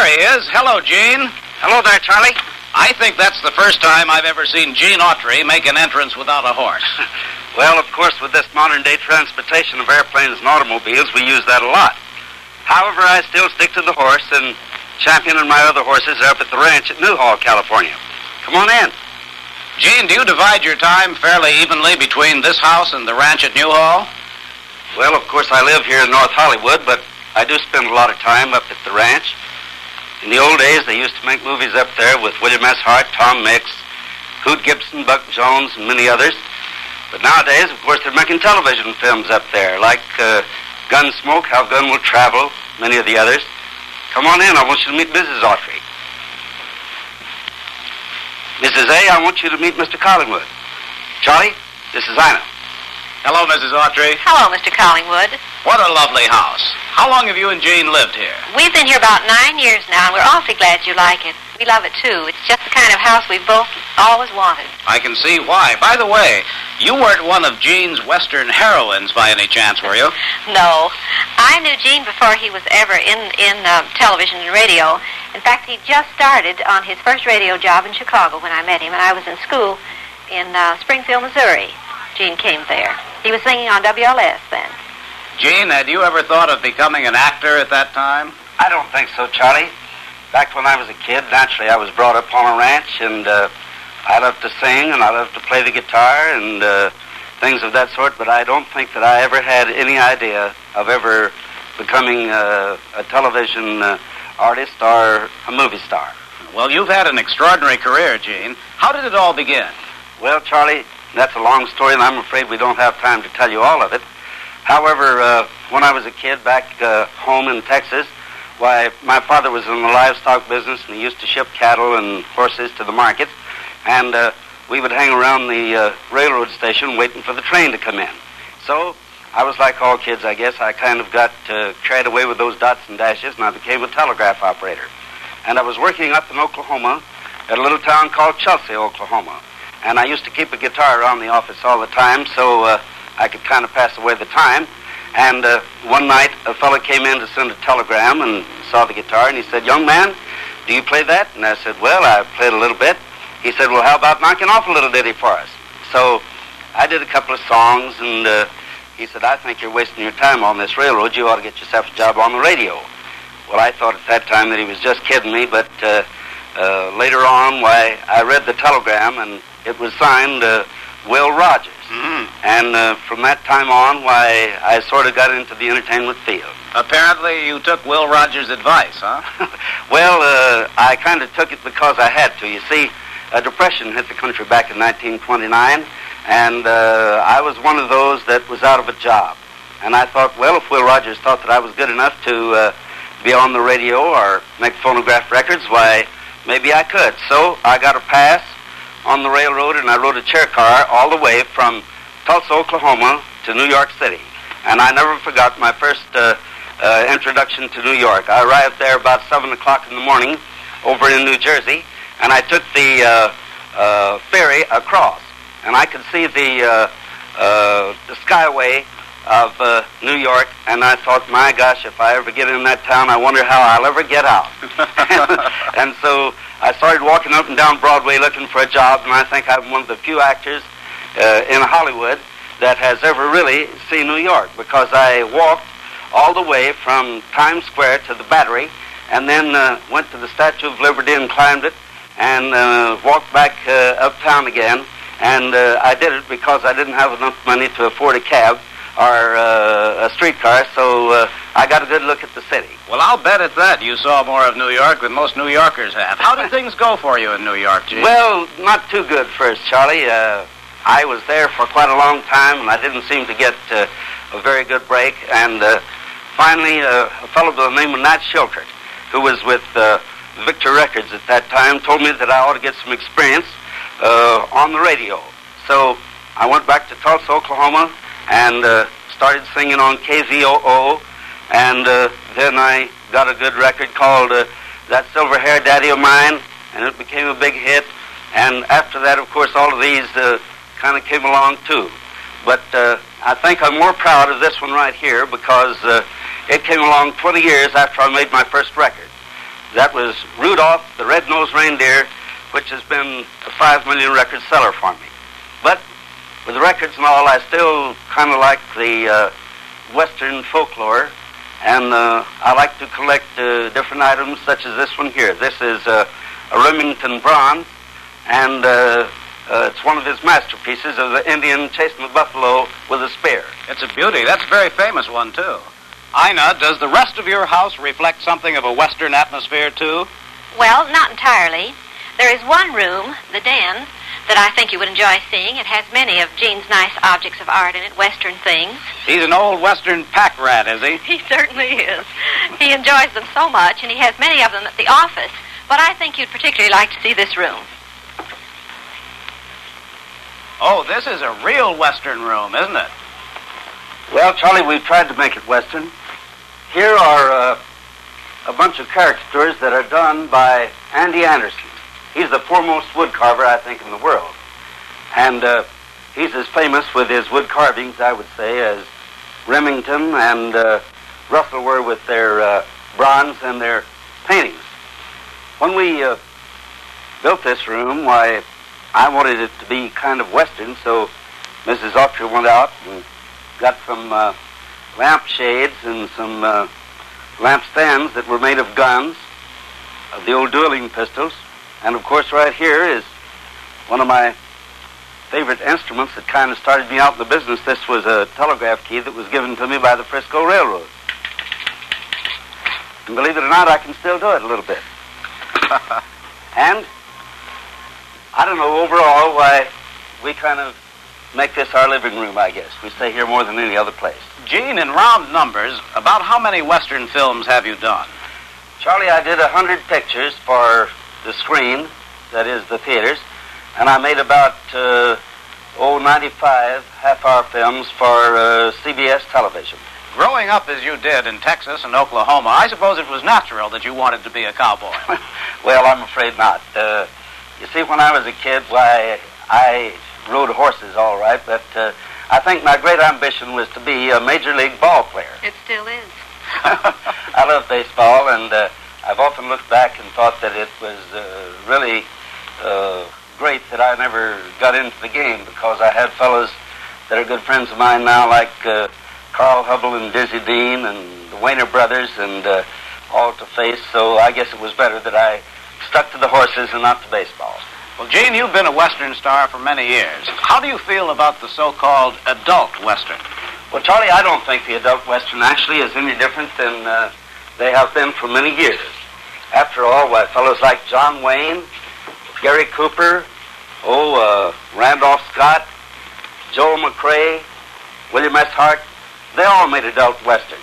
he is. Hello, Gene. Hello there, Charlie. I think that's the first time I've ever seen Gene Autry make an entrance without a horse. Well, of course, with this modern-day transportation of airplanes and automobiles, we use that a lot. However, I still stick to the horse, and Champion and my other horses are up at the ranch at Newhall, California. Come on in. Gene, do you divide your time fairly evenly between this house and the ranch at Newhall? Well, of course, I live here in North Hollywood, but I do spend a lot of time up at the ranch. In the old days, they used to make movies up there with William S. Hart, Tom Mix, Hoot Gibson, Buck Jones, and many others. But nowadays, of course, they're making television films up there, like Gunsmoke, How Gun Will Travel, many of the others. Come on in. I want you to meet Mrs. Autry. Mrs. A, I want you to meet Mr. Collingwood. Charlie, this is Ina. Hello, Mrs. Autry. Hello, Mr. Collingwood. What a lovely house. How long have you and Gene lived here? We've been here about 9 years now, and we're awfully glad you like it. We love it, too. It's just the kind of house we've both always wanted. I can see why. By the way, you weren't one of Gene's Western heroines by any chance, were you? No. I knew Gene before he was ever in television and radio. In fact, he just started on his first radio job in Chicago when I met him, and I was in school in Springfield, Missouri. Gene came there. He was singing on WLS then. Gene, had you ever thought of becoming an actor at that time? I don't think so, Charlie. Back when I was a kid, naturally, I was brought up on a ranch, and I loved to sing, and I loved to play the guitar, and things of that sort, but I don't think that I ever had any idea of ever becoming a television artist or a movie star. Well, you've had an extraordinary career, Gene. How did it all begin? Well, Charlie, that's a long story, and I'm afraid we don't have time to tell you all of it. However, when I was a kid back home in Texas, why, my father was in the livestock business, and he used to ship cattle and horses to the markets, and we would hang around the railroad station waiting for the train to come in. So I was like all kids, I guess. I kind of got carried away with those dots and dashes, and I became a telegraph operator. And I was working up in Oklahoma at a little town called Chelsea, Oklahoma. And I used to keep a guitar around the office all the time, so I could kind of pass away the time. And one night, a fellow came in to send a telegram and saw the guitar, and he said, "Young man, do you play that?" And I said, "Well, I played a little bit." He said, "Well, how about knocking off a little ditty for us?" So I did a couple of songs, and he said, "I think you're wasting your time on this railroad. You ought to get yourself a job on the radio." Well, I thought at that time that he was just kidding me, but later on, why, I read the telegram, and it was signed Will Rogers. Mm-hmm. And from that time on, why, I sort of got into the entertainment field. Apparently you took Will Rogers' advice, huh? Well, I kind of took it because I had to. You see, a depression hit the country back in 1929, and I was one of those that was out of a job. And I thought, well, if Will Rogers thought that I was good enough to be on the radio or make phonograph records, why, maybe I could. So I got a pass on the railroad, and I rode a chair car all the way from Tulsa, Oklahoma to New York City. And I never forgot my first introduction to New York. I arrived there about 7 o'clock in the morning over in New Jersey, and I took the ferry across. And I could see the skyway of New York, and I thought, my gosh, if I ever get in that town, I wonder how I'll ever get out. And so I started walking up and down Broadway looking for a job, and I think I'm one of the few actors in Hollywood that has ever really seen New York, because I walked all the way from Times Square to the Battery, and then went to the Statue of Liberty and climbed it, and walked back uptown again. And I did it because I didn't have enough money to afford a cab or a streetcar, so I got a good look at the city. Well, I'll bet at that you saw more of New York than most New Yorkers have. How did things go for you in New York, Gene? Well, not too good first, Charlie. I was there for quite a long time, and I didn't seem to get a very good break. And finally, a fellow by the name of Nat Schilkert, who was with Victor Records at that time, told me that I ought to get some experience on the radio. So I went back to Tulsa, Oklahoma, and started singing on KVOO, and then I got a good record called That Silver Hair Daddy of Mine, and it became a big hit. And after that, of course, all of these kind of came along too. But I think I'm more proud of this one right here because it came along 20 years after I made my first record. That was Rudolph the Red-Nosed Reindeer, which has been a 5 million record seller for me. But with the records and all, I still kind of like the Western folklore, and I like to collect different items such as this one here. This is a Remington bronze, and it's one of his masterpieces of the Indian chasing the buffalo with a spear. It's a beauty. That's a very famous one, too. Ina, does the rest of your house reflect something of a Western atmosphere, too? Well, not entirely. There is one room, the den, that I think you would enjoy seeing. It has many of Gene's nice objects of art in it, Western things. He's an old Western pack rat, is he? He certainly is. He enjoys them so much, and he has many of them at the office. But I think you'd particularly like to see this room. Oh, this is a real Western room, isn't it? Well, Charlie, we've tried to make it Western. Here are a bunch of caricatures that are done by Andy Anderson. He's the foremost wood carver, I think, in the world. And he's as famous with his wood carvings, I would say, as Remington and Russell were with their bronze and their paintings. When we built this room, why, I wanted it to be kind of Western, so Mrs. Autry went out and got some lamp shades and some lamp stands that were made of guns, of the old dueling pistols. And, of course, right here is one of my favorite instruments that kind of started me out in the business. This was a telegraph key that was given to me by the Frisco Railroad. And believe it or not, I can still do it a little bit. And I don't know overall why we kind of make this our living room, I guess. We stay here more than any other place. Gene, in round numbers, about how many Western films have you done? Charlie, I did 100 pictures for the screen, that is the theaters, and I made about 95 half-hour films for CBS television. Growing up as you did in Texas and Oklahoma, I suppose it was natural that you wanted to be a cowboy. Well, I'm afraid not. You see, when I was a kid, why, I rode horses all right, but I think my great ambition was to be a major league ball player. It still is. I love baseball, and I've often looked back and thought that it was really great that I never got into the game, because I had fellows that are good friends of mine now, like Carl Hubble and Dizzy Dean and the Wayner brothers and all to face, so I guess it was better that I stuck to the horses and not to baseball. Well, Gene, you've been a Western star for many years. How do you feel about the so-called adult Western? Well, Charlie, I don't think the adult Western actually is any different than they have been for many years. After all, why, fellows like John Wayne, Gary Cooper, Randolph Scott, Joel McRae, William S. Hart, they all made adult Westerns.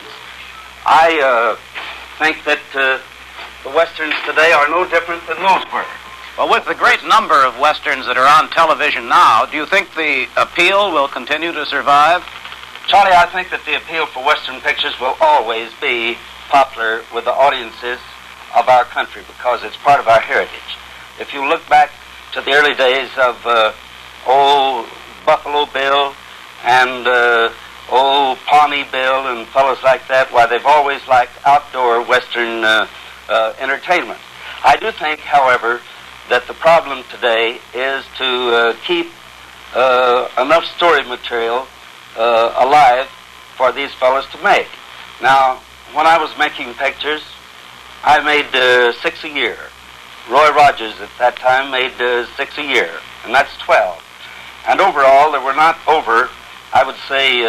I think that the Westerns today are no different than those were. Well, with the great number of Westerns that are on television now, do you think the appeal will continue to survive? Charlie, I think that the appeal for Western pictures will always be popular with the audiences of our country, because it's part of our heritage. If you look back to the early days of old Buffalo Bill and old Pawnee Bill and fellows like that, why, they've always liked outdoor Western entertainment. I do think, however, that the problem today is to keep enough story material alive for these fellows to make. Now, when I was making pictures, I made 6 a year. Roy Rogers at that time made 6 a year, and that's 12. And overall, there were not over, I would say,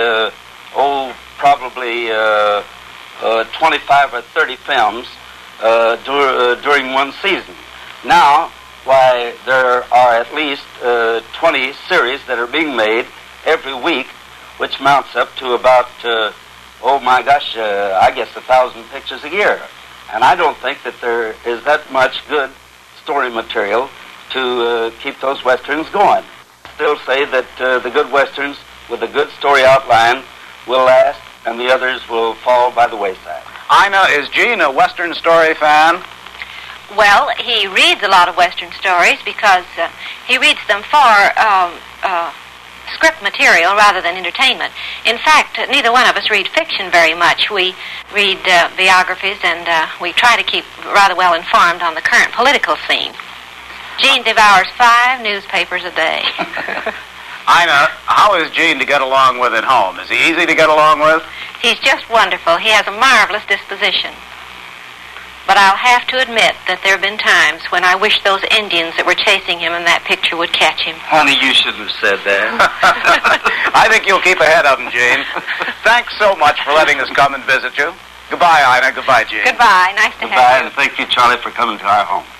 probably 25 or 30 films during one season. Now, why, there are at least 20 series that are being made every week, which mounts up to about, I guess 1,000 pictures a year. And I don't think that there is that much good story material to keep those Westerns going. I still say that the good Westerns with a good story outline will last, and the others will fall by the wayside. Ina, is Gene a Western story fan? Well, he reads a lot of Western stories because he reads them for script material rather than entertainment. In fact, neither one of us read fiction very much. We read biographies, and we try to keep rather well informed on the current political scene. Gene devours 5 newspapers a day. Ina, how is Gene to get along with at home? Is he easy to get along with? He's just wonderful. He has a marvelous disposition. But I'll have to admit that there have been times when I wish those Indians that were chasing him in that picture would catch him. Honey, you shouldn't have said that. I think you'll keep ahead of him, Gene. Thanks so much for letting us come and visit you. Goodbye, Ina. Goodbye, Gene. Goodbye. Nice to have you. Goodbye, and thank you, Charlie, for coming to our home.